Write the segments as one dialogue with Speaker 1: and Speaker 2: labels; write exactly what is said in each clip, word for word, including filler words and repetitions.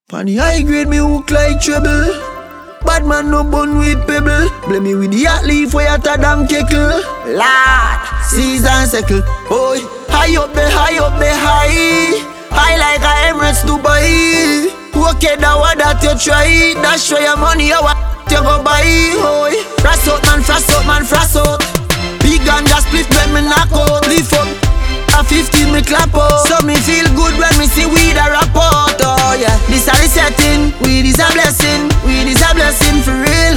Speaker 1: Pan the high grade me hook like treble. Bad man no bun with pebble. Blame me with the hot leaf way hotter than kettle. Lord, season circle. Boy, high up there, high up there, high. High like a Emirates Dubai. Okay, that what that you try. That's show your money, how you go buy. Boy, frost out man, frost out man, frost out. Big gun just split when me knock out. Lift up, a fifteen me clap out. So me feel good when me see weed a rap out. Oh yeah, this a the setting, weed is a blessing. Weed is a blessing for real.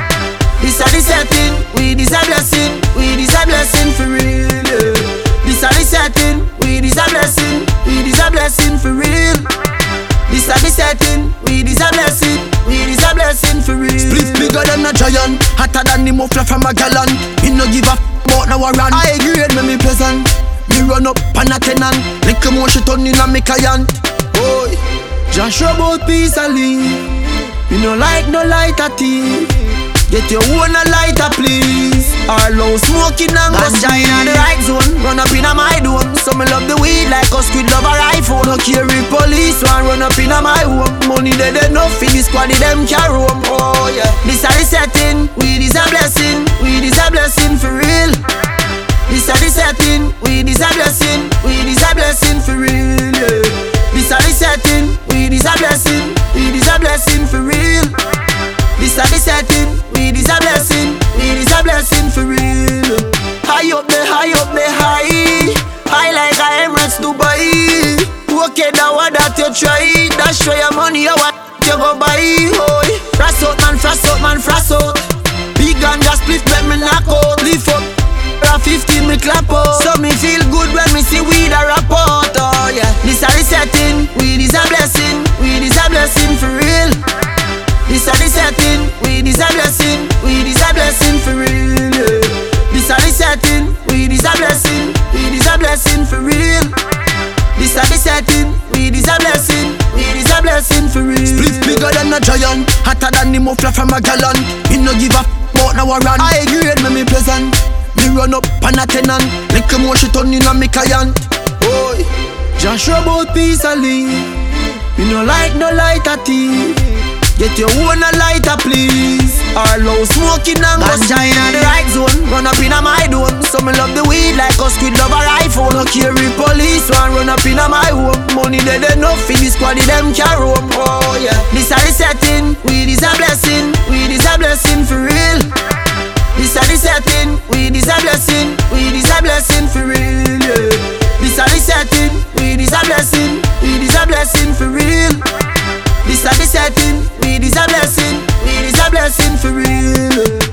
Speaker 1: This a the setting, weed is a blessing. Weed is a blessing for real. Yeah. This a the setting, weed is a blessing. Weed is a blessing for real. This a the setting, weed is a blessing. Weed is a blessing for real.
Speaker 2: Split bigger than a giant, hotter than the muffler from a gallon. Me no give a f*** about no run.
Speaker 1: I grade me me pleasant.
Speaker 2: Me run up on a tenant. Little more she turn in a me client.
Speaker 1: Boy, just show about peace and leave. You no like no lighter tea. Get your own a lighter please. Our low smoking and go shine on the right zone. Run up in a my dome. So me love the weed like us squid love a rifle. No carry police one run up in a my home. Money they enough for the squad them can roam. Oh yeah, this a the setting. Weed is a blessing. Weed is a blessing for real. This a the setting. Weed is a blessing. Weed is a blessing for real. Yeah. This a the setting. Weed is a blessing. Weed is a blessing for real. This a the setting, weed is a blessing. Weed is a blessing for real. High up there, high up there, high. High like a Emirates Dubai. Okay, that what that you try. That show your money, how what you go buy. Oh, frost out man, frost out man, frost out. Big gun just split when me knock out. Lift up, a fifteen me clap out. So me feel good when me see weed a rap out. Oh yeah, this a the setting, weed is a blessing. Weed is a blessing for real. This a the setting, weed is a blessing. Weed is a blessing for real. Yeah. This a the setting, weed is a blessing. Weed is a blessing for real. This a the setting, weed is a blessing. Weed is a blessing for real.
Speaker 2: Split bigger than a giant, hotter than the muffler from a gallon. Me no give a f*** about no run.
Speaker 1: I grade me me pleasant.
Speaker 2: Me run up on a tenant. Little more she turn in a me client.
Speaker 1: Boy, just show about peace and leave. You no like no lighter tea. Get your own a lighter please. Our low smoking and go shine on the right zone. Run up in a my dome. So me love the weed like us squid love a rifle. No carry police one run up in a my home. Money they enough for the squad them can roam. Oh yeah, this a the setting. Weed is a blessing. Weed is a blessing for real. This a the setting. Weed is a blessing. Weed is a blessing for real. Yeah. This a the setting. Weed is a blessing. Weed is a blessing for real. This a the setting, weed is a blessing. Weed is a blessing for real.